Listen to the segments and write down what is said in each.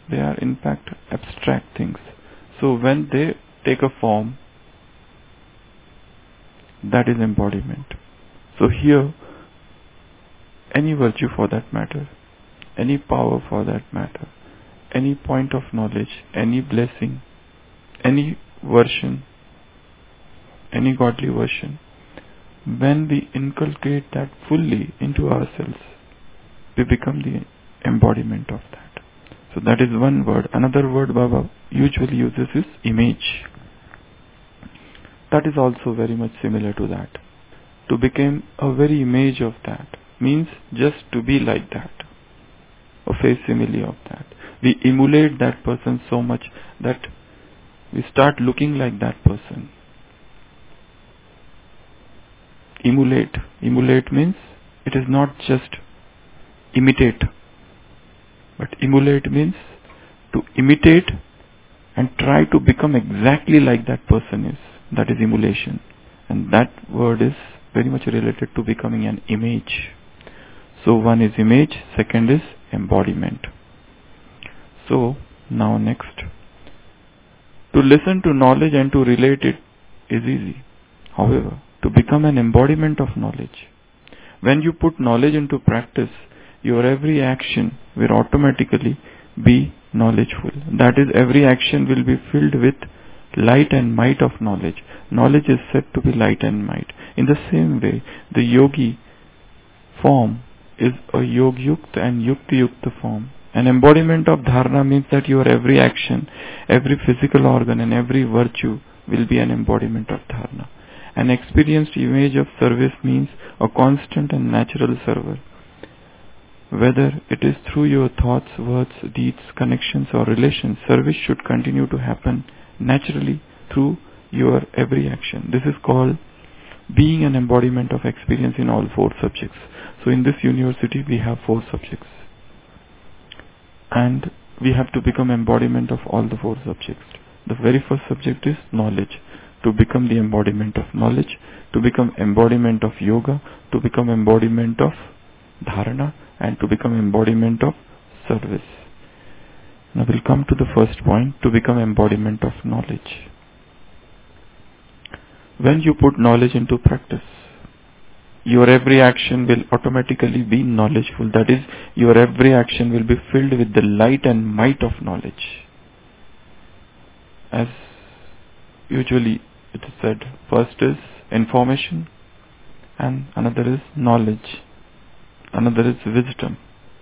They are in fact abstract things. So when they take a form, that is embodiment. So here, any virtue for that matter, any power for that matter, any point of knowledge, any blessing, any version, any godly version, when we inculcate that fully into ourselves, we become the embodiment of that. So that is one word. Another word Baba usually uses is image. That is also very much similar to that. To become a very image of that means just to be like that, a facsimile of that. We emulate that person so much that we start looking like that person. Emulate. Emulate means it is not just imitate, but emulate means to imitate and try to become exactly like that person is. That is emulation. And that word is very much related to becoming an image. So one is image, second is embodiment. So now next. To listen to knowledge and to relate it is easy. However, to become an embodiment of knowledge, when you put knowledge into practice, your every action will automatically be knowledgeful. That is, every action will be filled with light and might of knowledge. Knowledge is said to be light and might. In the same way, the yogi form is a yogyukta and yukta form. An embodiment of dharana means that your every action, every physical organ and every virtue will be an embodiment of dharana. An experienced image of service means a constant and natural server. Whether it is through your thoughts, words, deeds, connections or relations, service should continue to happen naturally through your every action. This is called being an embodiment of experience in all four subjects. So in this university we have four subjects. And we have to become embodiment of all the four subjects. The very first subject is knowledge. To become the embodiment of knowledge, to become embodiment of yoga, to become embodiment of dharana, and to become embodiment of service. Now we'll come to the first point, to become embodiment of knowledge. When you put knowledge into practice, your every action will automatically be knowledgeful. That is, your every action will be filled with the light and might of knowledge. As usually it is said, first is information and another is knowledge, another is wisdom.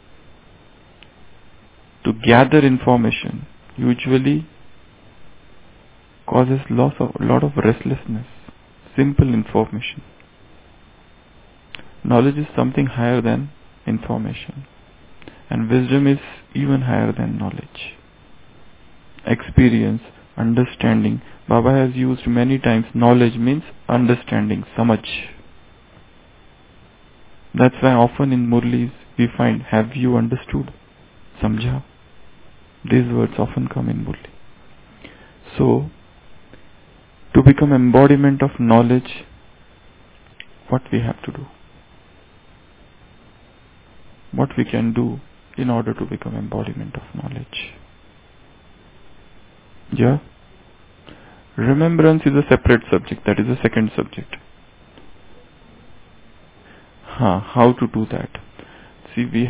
To gather information usually causes a lot of restlessness. Simple information. Knowledge is something higher than information, and wisdom is even higher than knowledge. Experience, understanding. Baba has used many times knowledge means understanding, samajh. That's why often in Murlis we find, have you understood? Samjha. These words often come in Murli. So, to become embodiment of knowledge, what we have to do? What we can do in order to become embodiment of knowledge? Yeah? Remembrance is a separate subject, that is a second subject. How to do that? See, we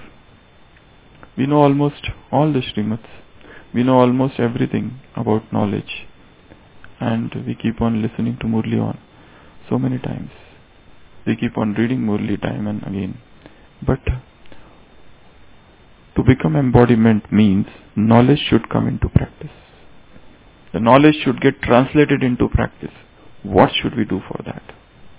know almost all the Srimats. We know almost everything about knowledge. And we keep on listening to Murli on so many times. We keep on reading Murli time and again. But to become embodiment means knowledge should come into practice. The knowledge should get translated into practice. What should we do for that?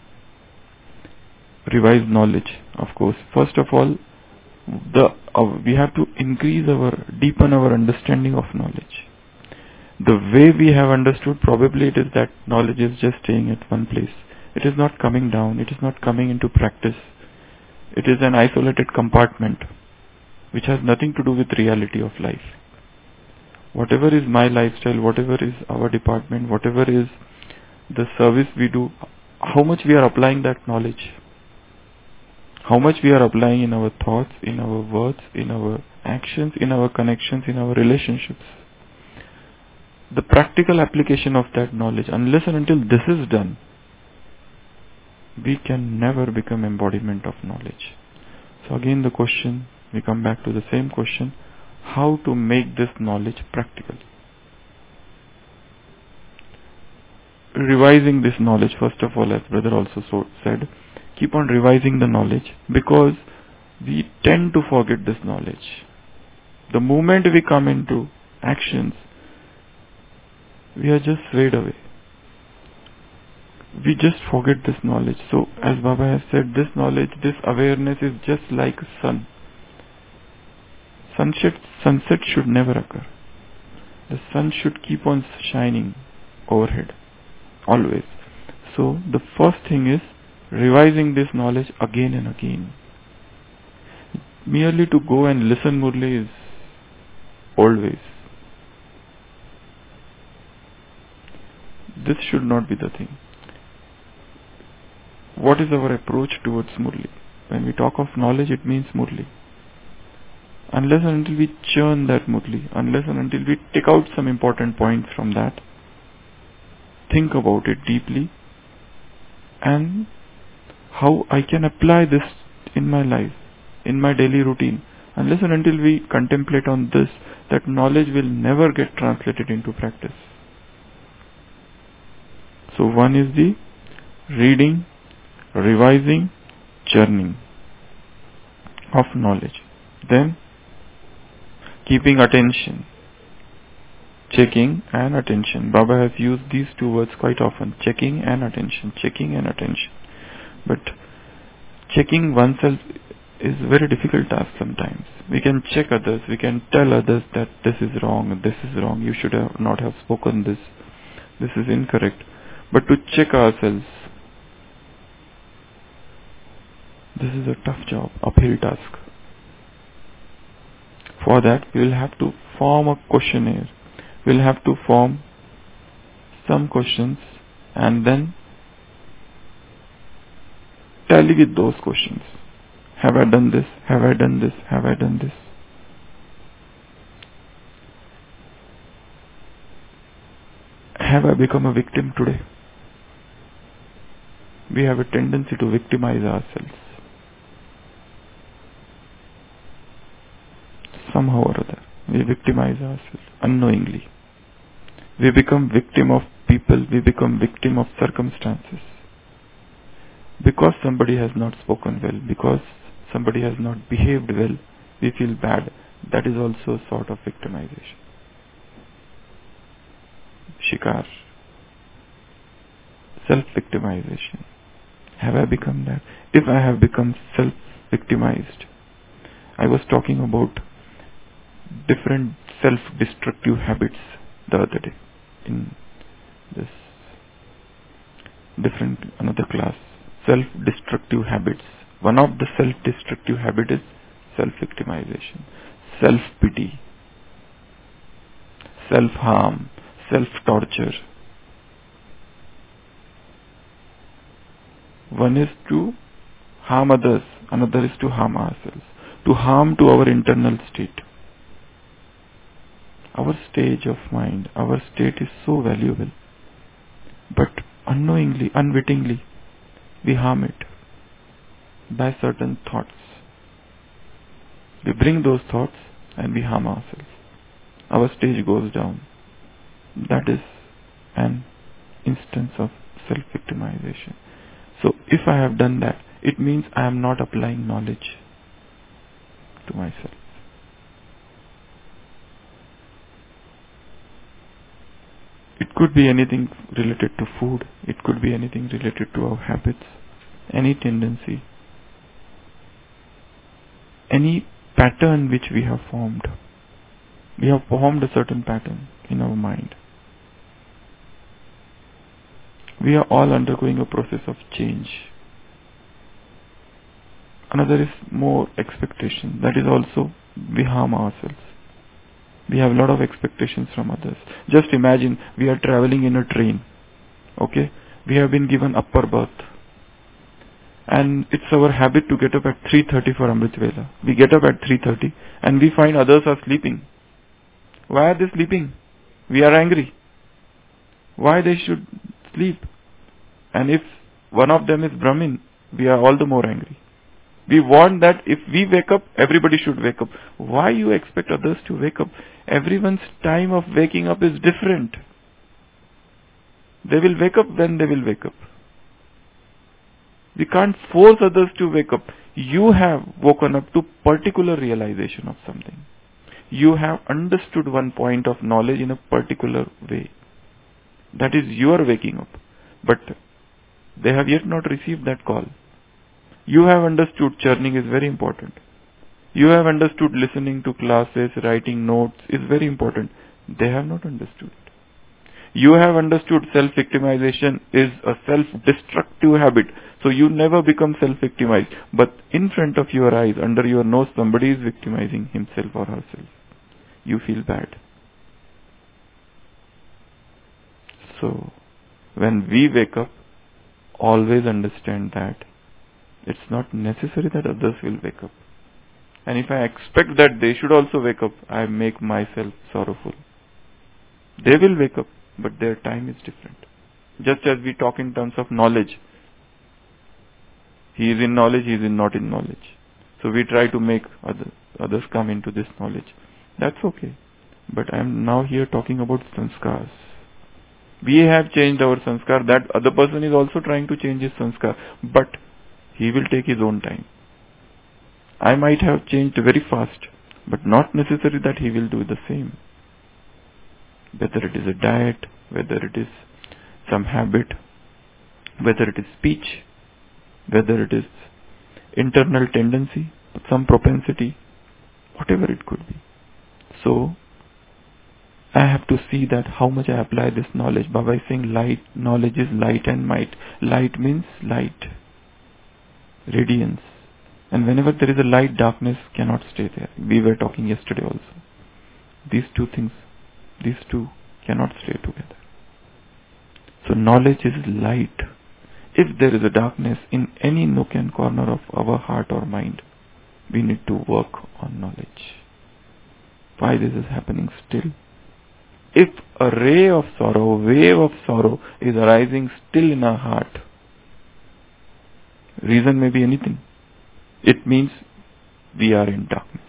Revise knowledge, of course. First of all, we have to deepen our understanding of knowledge. The way we have understood, probably it is that knowledge is just staying at one place. It is not coming down. It is not coming into practice. It is an isolated compartment which has nothing to do with reality of life. Whatever is my lifestyle, whatever is our department, whatever is the service we do, how much we are applying that knowledge? How much we are applying in our thoughts, in our words, in our actions, in our connections, in our relationships. The practical application of that knowledge, unless and until this is done, we can never become embodiment of knowledge. So again the question, we come back to the same question, how to make this knowledge practical? Revising this knowledge, first of all, as brother also said, keep on revising the knowledge, because we tend to forget this knowledge. The moment we come into actions, we are just swayed away. We just forget this knowledge. So, as Baba has said, this knowledge, this awareness is just like sun. Sunset should never occur. The sun should keep on shining overhead, always. So, the first thing is revising this knowledge again and again. Merely to go and listen Murli is old ways. This should not be the thing. What is our approach towards Murli? When we talk of knowledge, it means Murli. Unless and until we churn that Murli, unless and until we take out some important points from that, think about it deeply, and how I can apply this in my life, in my daily routine. Unless and until we contemplate on this, that knowledge will never get translated into practice. So one is the reading, revising, churning of knowledge. Then keeping attention, checking and attention. Baba has used these two words quite often, checking and attention, checking and attention. But checking oneself is a very difficult task sometimes. We can check others, we can tell others that this is wrong, you should not have spoken this is incorrect. But to check ourselves, this is a tough job, uphill task. For that, we will have to form a questionnaire. We will have to form some questions and then tally with those questions. Have I done this? Have I done this? Have I done this? Have I become a victim today? We have a tendency to victimize ourselves. Somehow or other, we victimize ourselves unknowingly. We become victim of people, we become victim of circumstances. Because somebody has not spoken well, because somebody has not behaved well, we feel bad. That is also a sort of victimization. Shikar. Self-victimization. Have I become that? If I have become self-victimized, I was talking about different self-destructive habits the other day in this another class. Self-destructive habits. One of the self-destructive habits is self-victimization, self-pity, self-harm, self-torture. One is to harm others, another is to harm ourselves, to harm to our internal state. Our stage of mind, our state is so valuable, but unknowingly, unwittingly, we harm it by certain thoughts. We bring those thoughts and we harm ourselves. Our stage goes down. That is an instance of self-victimization. So if I have done that, it means I am not applying knowledge to myself. It could be anything related to food, it could be anything related to our habits, any tendency, any pattern which we have formed. We have formed a certain pattern in our mind. We are all undergoing a process of change. Another is more expectation. That is also, we harm ourselves. We have a lot of expectations from others. Just imagine we are traveling in a train. Okay? We have been given upper berth. And it's our habit to get up at 3:30 for Amrit Vela. We get up at 3:30 and we find others are sleeping. Why are they sleeping? We are angry. Why they should sleep? And if one of them is Brahmin, we are all the more angry. We want that if we wake up, everybody should wake up. Why you expect others to wake up? Everyone's time of waking up is different. They will wake up when they will wake up. We can't force others to wake up. You have woken up to particular realization of something. You have understood one point of knowledge in a particular way. That is your waking up. But they have yet not received that call. You have understood churning is very important. You have understood listening to classes, writing notes is very important. They have not understood it. You have understood self-victimization is a self-destructive habit. So you never become self-victimized. But in front of your eyes, under your nose, somebody is victimizing himself or herself. You feel bad. So when we wake up, always understand that it's not necessary that others will wake up. And if I expect that they should also wake up, I make myself sorrowful. They will wake up, but their time is different. Just as we talk in terms of knowledge. He is in knowledge, he is not in knowledge. So we try to make others come into this knowledge. That's okay. But I am now here talking about sanskars. We have changed our sanskar. That other person is also trying to change his sanskar. But he will take his own time. I might have changed very fast, but not necessary that he will do the same. Whether it is a diet, whether it is some habit, whether it is speech, whether it is internal tendency, some propensity, whatever it could be. So, I have to see that how much I apply this knowledge. Baba is saying light, knowledge is light and might. Light means light, radiance. And whenever there is a light, darkness cannot stay there. We were talking yesterday also. These two cannot stay together. So knowledge is light. If there is a darkness in any nook and corner of our heart or mind, we need to work on knowledge. Why this is happening still? If a ray of sorrow, a wave of sorrow is arising still in our heart, reason may be anything. It means we are in darkness.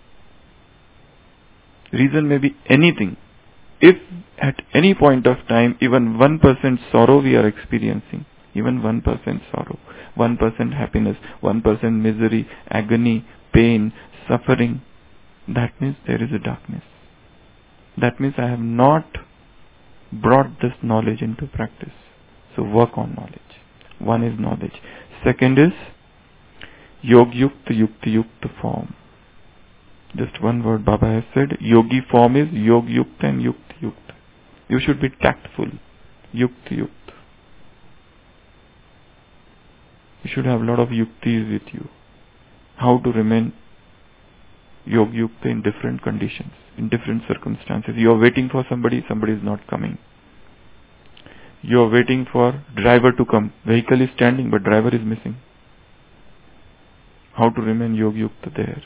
Reason may be anything. If at any point of time, even 1% sorrow we are experiencing, even 1% sorrow, 1% happiness, 1% misery, agony, pain, suffering, that means there is a darkness. That means I have not brought this knowledge into practice. So work on knowledge. One is knowledge. Second is Yogyukta Yukti Yukta form. Just one word Baba has said. Yogi form is Yogyukta and Yukti Yukta. You should be tactful. Yukti Yukta. You should have a lot of yuktis with you. How to remain Yogyukta in different conditions, in different circumstances. You are waiting for somebody, somebody is not coming. You are waiting for driver to come. Vehicle is standing, but driver is missing. How to remain Yogyukta there.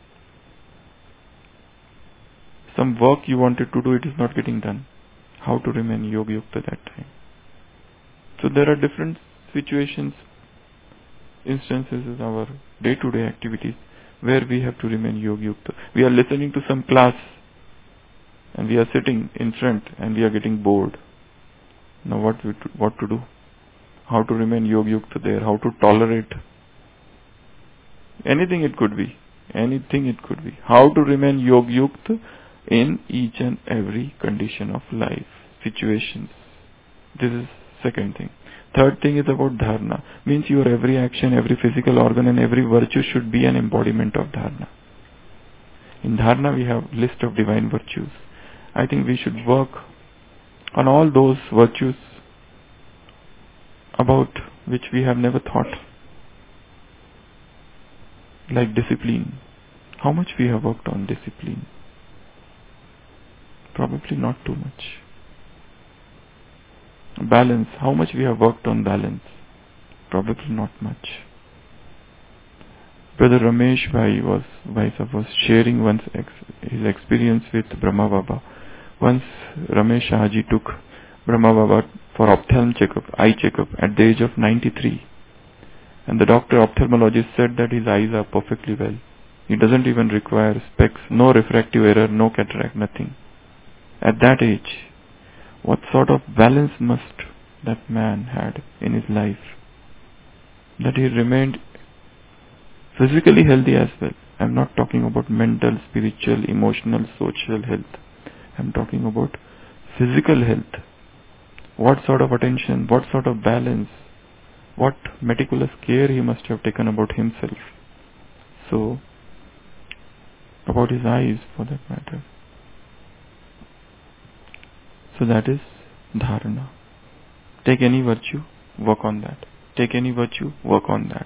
Some work you wanted to do, it is not getting done. How to remain Yogyukta that time. So there are different situations, instances in our day-to-day activities where we have to remain Yogyukta. We are listening to some class and we are sitting in front and we are getting bored. Now what to do? How to remain Yogyukta there? How to tolerate? Anything it could be. Anything it could be. How to remain Yogyukta in each and every condition of life, situations. This is second thing. Third thing is about dharana. Means your every action, every physical organ and every virtue should be an embodiment of dharana. In dharana we have list of divine virtues. I think we should work on all those virtues about which we have never thought. Like discipline. How much we have worked on discipline? Probably not too much. Balance. How much we have worked on balance? Probably not much. Brother Ramesh Bhai was sharing once his experience with Brahma Baba. Once Ramesh Shahaji took Brahma Baba for eye checkup at the age of 93. And the ophthalmologist said that his eyes are perfectly well. He doesn't even require specs, no refractive error, no cataract, nothing. At that age, what sort of balance must that man had in his life? That he remained physically healthy as well. I'm not talking about mental, spiritual, emotional, social health. I'm talking about physical health. What sort of attention, what sort of balance, what meticulous care he must have taken about himself. So, about his eyes for that matter. So that is dharana. Take any virtue, work on that. Take any virtue, work on that.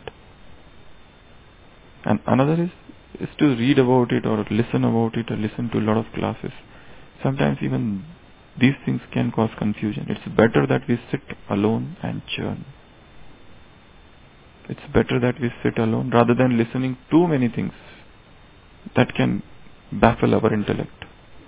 And another is to read about it or listen about it or listen to a lot of classes. Sometimes even these things can cause confusion. It's better that we sit alone and churn. It's better that we sit alone rather than listening too many things that can baffle our intellect.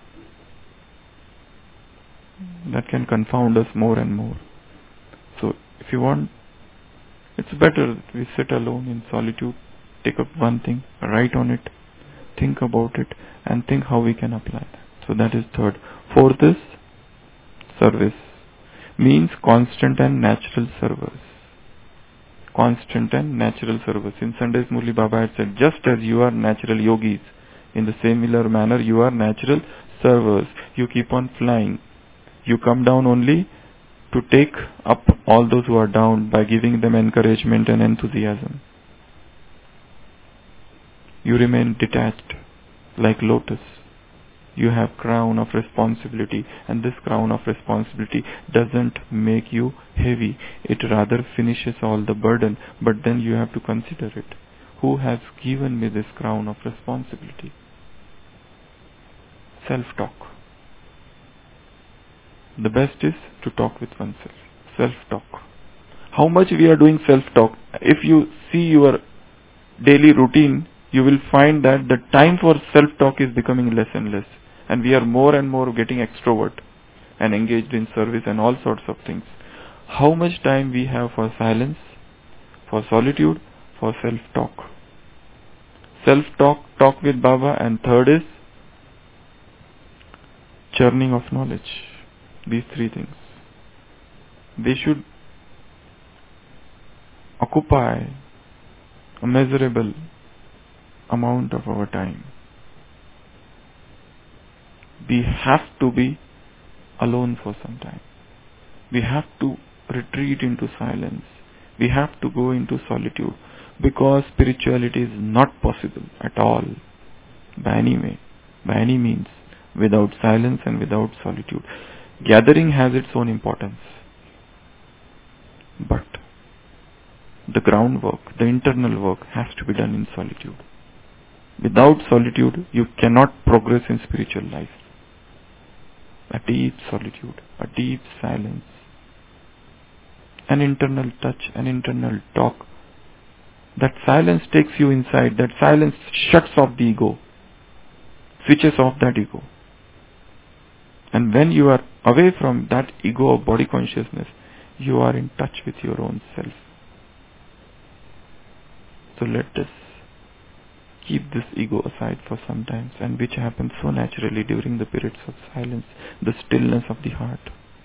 That can confound us more and more. So if you want, it's better that we sit alone in solitude, take up one thing, write on it, think about it, and think how we can apply that. So that is third. Fourth is service. Means constant and natural service. Constant and natural service. In Sunday's Murli Baba had said, just as you are natural yogis, in the similar manner you are natural servers. You keep on flying. You come down only to take up all those who are down by giving them encouragement and enthusiasm. You remain detached like lotus. You have crown of responsibility, and this crown of responsibility doesn't make you heavy. It rather finishes all the burden, but then you have to consider it. Who has given me this crown of responsibility? Self-talk. The best is to talk with oneself. Self-talk. How much we are doing self-talk? If you see your daily routine, you will find that the time for self-talk is becoming less and less. And we are more and more getting extrovert and engaged in service and all sorts of things. How much time we have for silence, for solitude, for self-talk? Self-talk, talk with Baba, and third is churning of knowledge. These three things. They should occupy a measurable amount of our time. We have to be alone for some time. We have to retreat into silence. We have to go into solitude, because spirituality is not possible at all by any way, by any means, without silence and without solitude. Gathering has its own importance, but the groundwork, the internal work has to be done in solitude. Without solitude, you cannot progress in spiritual life. A deep solitude, a deep silence, an internal touch, an internal talk. That silence takes you inside. That silence shuts off the ego, switches off that ego. And when you are away from that ego of body consciousness, you are in touch with your own self. So let us keep this ego aside for some time, and which happens so naturally during the periods of silence, the stillness of the heart.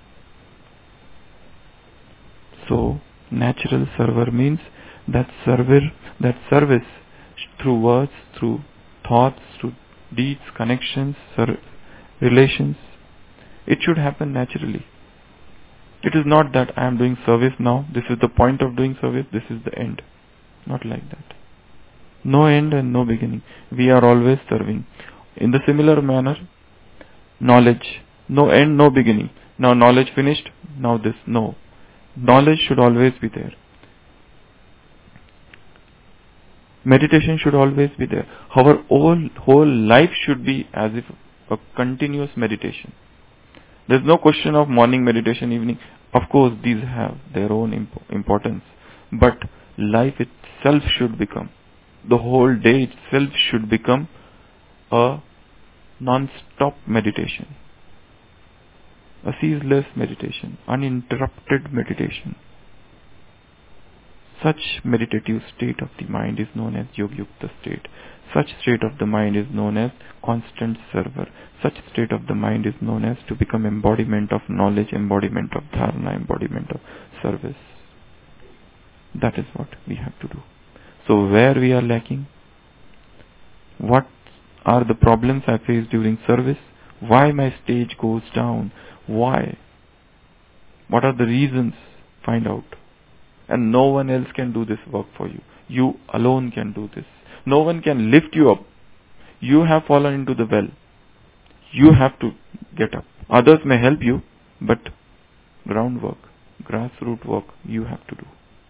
So, natural server means that service through words, through thoughts, through deeds, connections, relations. It should happen naturally. It is not that I am doing service now, this is the point of doing service, this is the end. Not like that. No end and no beginning. We are always serving. In the similar manner, knowledge. No end, no beginning. Now knowledge finished, now this. No. Knowledge should always be there. Meditation should always be there. Our whole life should be as if a continuous meditation. There is no question of morning meditation, evening. Of course, these have their own importance. But life itself should become The whole day itself should become a non-stop meditation, a ceaseless meditation, uninterrupted meditation. Such meditative state of the mind is known as Yogyukta state. Such state of the mind is known as constant server. Such state of the mind is known as to become embodiment of knowledge, embodiment of dharana, embodiment of service. That is what we have to do. So where we are lacking? What are the problems I face during service? Why my stage goes down? Why? What are the reasons? Find out. And no one else can do this work for you. You alone can do this. No one can lift you up. You have fallen into the well. You have to get up. Others may help you, but groundwork, grassroots work, you have to do.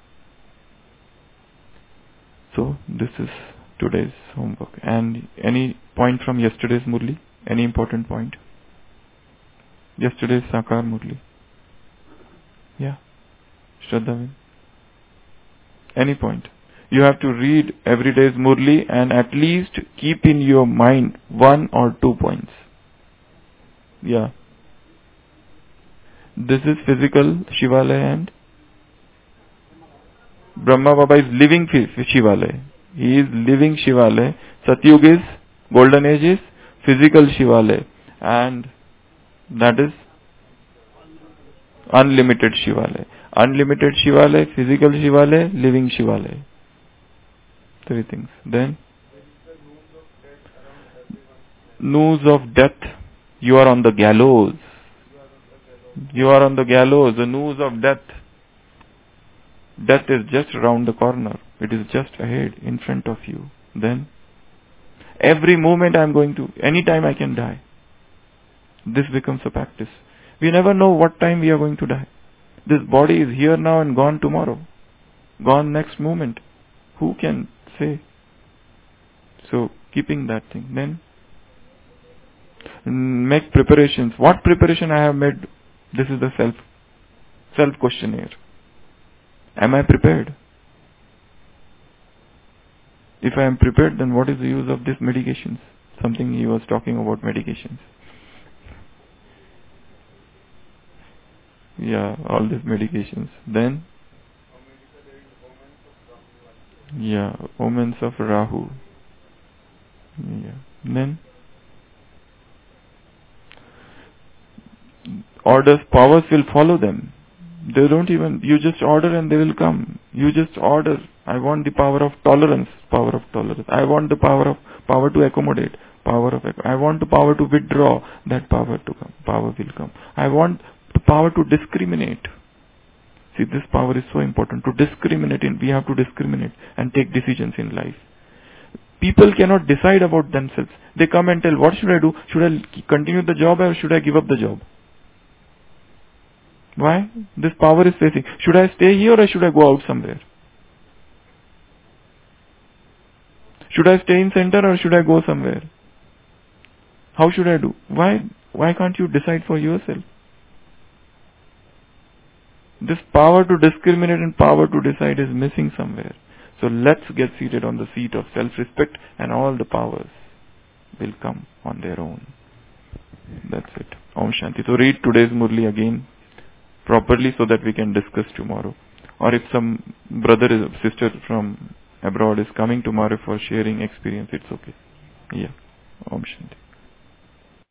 So this is today's homework. And any point from yesterday's Murli? Any important point? Yesterday's Sakar Murli? Yeah. Shraddhavin? Any point? You have to read every day's Murli and at least keep in your mind 1 or 2 points. Yeah. This is physical Shivalaya and Brahma Baba is living Shivalaya. He is living Shivalaya. Satyuga is, golden age is physical Shivalaya. And that is unlimited Shivalaya. Unlimited Shivalaya, physical Shivalaya, living Shivalaya. 3 things. Then, news of death. You are on the gallows. You are on the gallows. The news of death. Death is just around the corner. It is just ahead, in front of you. Then, every moment I am going to, any time I can die. This becomes a practice. We never know what time we are going to die. This body is here now and gone tomorrow. Gone next moment. Who can say? So, keeping that thing. Then, make preparations. What preparation I have made? This is the self questionnaire. Am I prepared? If I am prepared, then what is the use of these medications? Something he was talking about medications. Yeah, all these medications. Then, yeah, omens of Rahu. Yeah. Then, orders, powers will follow them. They don't even, you just order and they will come. You just order. I want the power of tolerance. Power of tolerance. I want the power to accommodate. I want the power to withdraw. That power to come. Power will come. I want the power to discriminate. See, this power is so important. To discriminate, we have to discriminate and take decisions in life. People cannot decide about themselves. They come and tell, what should I do? Should I continue the job or should I give up the job? Why? This power is facing. Should I stay here or should I go out somewhere? Should I stay in center or should I go somewhere? How should I do? Why can't you decide for yourself? This power to discriminate and power to decide is missing somewhere. So let's get seated on the seat of self-respect and all the powers will come on their own. That's it. Om Shanti. So read today's Murli again properly so that we can discuss tomorrow. Or if some brother or sister from abroad is coming tomorrow for sharing experience, it's okay. Yeah. Om Shanti.